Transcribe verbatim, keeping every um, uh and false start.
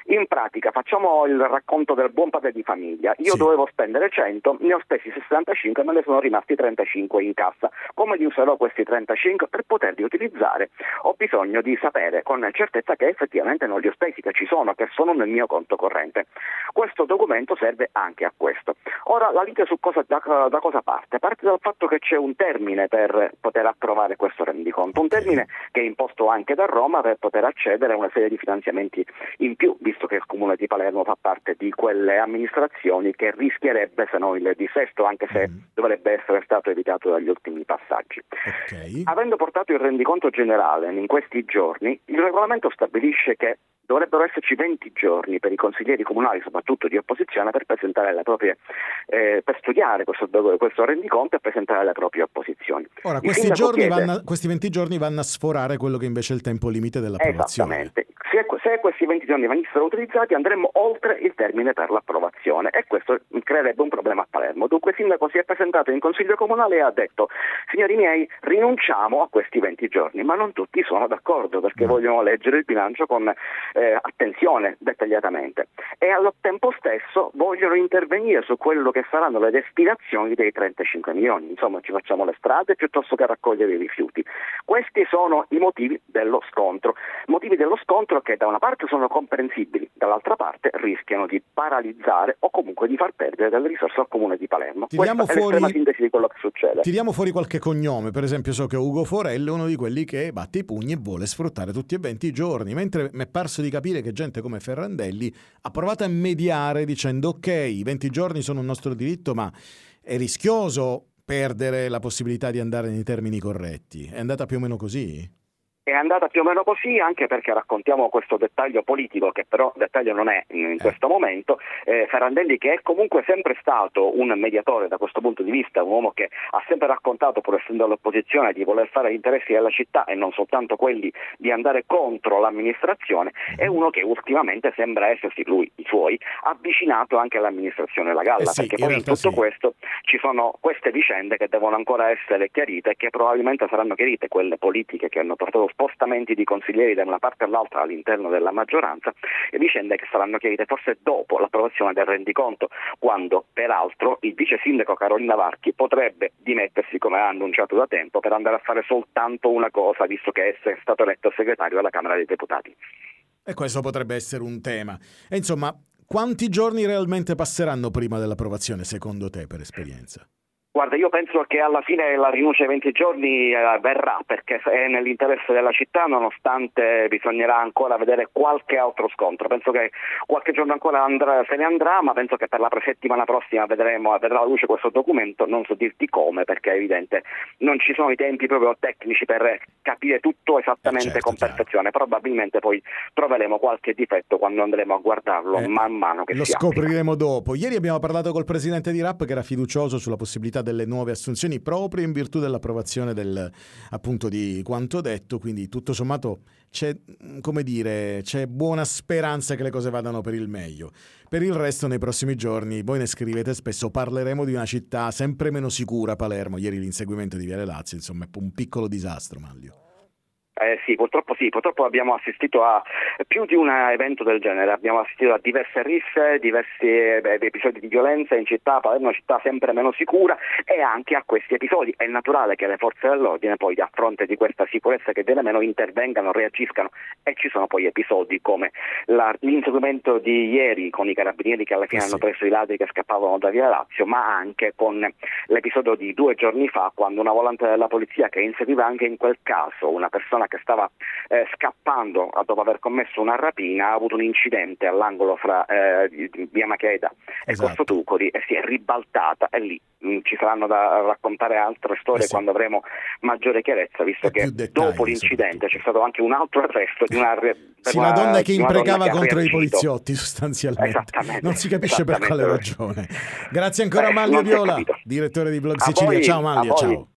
In pratica facciamo il racconto del buon padre di famiglia. Io sì. dovevo spendere cento, ne ho spesi sessantacinque, ma ne sono rimasti trentacinque in cassa. Come li userò questi trentacinque? Per poterli utilizzare ho bisogno di sapere con certezza che effettivamente non li ho spesi, che ci sono, che sono nel mio conto corrente. Questo documento serve anche a questo. Ora la lite su cosa, da, da cosa parte? Parte dal fatto che c'è un termine per poter approvare questo rendiconto, un termine che è imposto anche da Roma per poter accedere a una serie di finanziamenti in più, visto che il Comune di Palermo fa parte di quelle amministrazioni che rischierebbe, se non il dissesto, anche se mm. dovrebbe essere stato evitato dagli ultimi passaggi. Okay. Avendo portato il rendiconto generale in questi giorni, il regolamento stabilisce che dovrebbero esserci venti giorni per i consiglieri comunali, soprattutto di opposizione, per presentare le proprie, eh, per studiare questo, questo rendiconto e presentare le proprie opposizioni. Ora, questi, giorni chiede... vanno, questi venti giorni vanno a sforare quello che invece è il tempo limite dell'approvazione. Esattamente. Se, se questi venti giorni venissero utilizzati andremmo oltre il termine per l'approvazione e questo creerebbe un problema a Palermo. Dunque il sindaco si è presentato in consiglio comunale e ha detto: signori miei, rinunciamo a questi venti giorni, ma non tutti sono d'accordo perché no. vogliono leggere il bilancio con eh, attenzione, dettagliatamente, e allo tempo stesso vogliono intervenire su quello che saranno le destinazioni dei trentacinque milioni. Insomma, ci facciamo le strade piuttosto che raccogliere i rifiuti. Questi sono i motivi dello scontro, motivi dello scontro che da una parte sono comprensibili, dall'altra parte rischiano di paralizzare o comunque di far perdere delle risorse al Comune di Palermo. Tiriamo Questa fuori, è l'estrema sintesi di quello che succede. Tiriamo fuori qualche cognome, per esempio so che Ugo Forello è uno di quelli che batte i pugni e vuole sfruttare tutti e venti i giorni, mentre mi è parso di capire che gente come Ferrandelli ha provato a mediare dicendo ok, i venti giorni sono un nostro diritto, ma è rischioso perdere la possibilità di andare nei termini corretti. È andata più o meno così? È andata più o meno così, anche perché raccontiamo questo dettaglio politico che però dettaglio non è in questo momento. eh, Ferrandelli, che è comunque sempre stato un mediatore da questo punto di vista, un uomo che ha sempre raccontato, pur essendo all'opposizione, di voler fare gli interessi della città e non soltanto quelli di andare contro l'amministrazione, è uno che ultimamente sembra essersi, lui, i suoi, avvicinato anche all'amministrazione La Galla, eh sì, perché poi in tutto sì. questo ci sono queste vicende che devono ancora essere chiarite e che probabilmente saranno chiarite, quelle politiche che hanno portato spostamenti di consiglieri da una parte all'altra all'interno della maggioranza, e vicende che saranno chiarite forse dopo l'approvazione del rendiconto, quando peraltro il vice sindaco Carolina Varchi potrebbe dimettersi, come ha annunciato da tempo, per andare a fare soltanto una cosa, visto che è stato eletto segretario alla Camera dei Deputati. E questo potrebbe essere un tema. E insomma, quanti giorni realmente passeranno prima dell'approvazione, secondo te, per esperienza? Guarda, io penso che alla fine la rinuncia ai venti giorni eh, verrà, perché è nell'interesse della città, nonostante bisognerà ancora vedere qualche altro scontro. Penso che qualche giorno ancora andrà, se ne andrà, ma penso che per la settimana prossima vedremo, vedrà la luce questo documento. Non so dirti come, perché è evidente, non ci sono i tempi proprio tecnici per capire tutto esattamente eh certo, con perfezione. Chiaro. Probabilmente poi troveremo qualche difetto quando andremo a guardarlo eh, man mano che lo si scopriremo applica. Dopo. Ieri abbiamo parlato col presidente di R A P che era fiducioso sulla possibilità delle nuove assunzioni proprio in virtù dell'approvazione del, appunto, di quanto detto, quindi tutto sommato c'è, come dire, c'è buona speranza che le cose vadano per il meglio. Per il resto nei prossimi giorni, voi ne scrivete spesso, parleremo di una città sempre meno sicura, Palermo. Ieri l'inseguimento di Viale Lazio, insomma, è un piccolo disastro, Manlio. Eh sì, purtroppo sì, purtroppo abbiamo assistito a più di un evento del genere, abbiamo assistito a diverse risse, diversi eh, episodi di violenza in città, Palermo è una città sempre meno sicura, e anche a questi episodi è naturale che le forze dell'ordine poi a fronte di questa sicurezza che viene meno intervengano, reagiscano, e ci sono poi episodi come la, l'inseguimento di ieri con i carabinieri che alla fine eh sì. hanno preso i ladri che scappavano da Via Lazio, ma anche con l'episodio di due giorni fa quando una volante della polizia che inseguiva anche in quel caso una persona che stava eh, scappando dopo aver commesso una rapina ha avuto un incidente all'angolo fra eh, via Macheda e esatto. Corso Tucoli e si è ribaltata, e lì mh, ci saranno da raccontare altre storie eh sì. quando avremo maggiore chiarezza, visto e che dettagli, dopo l'incidente c'è stato anche un altro arresto di una, sì, una, una donna che imprecava donna che contro i poliziotti sostanzialmente, non si capisce per quale ragione. Grazie ancora a Manlio eh, Viola, direttore di Blog Sicilia. Voi, ciao Manlio, ciao.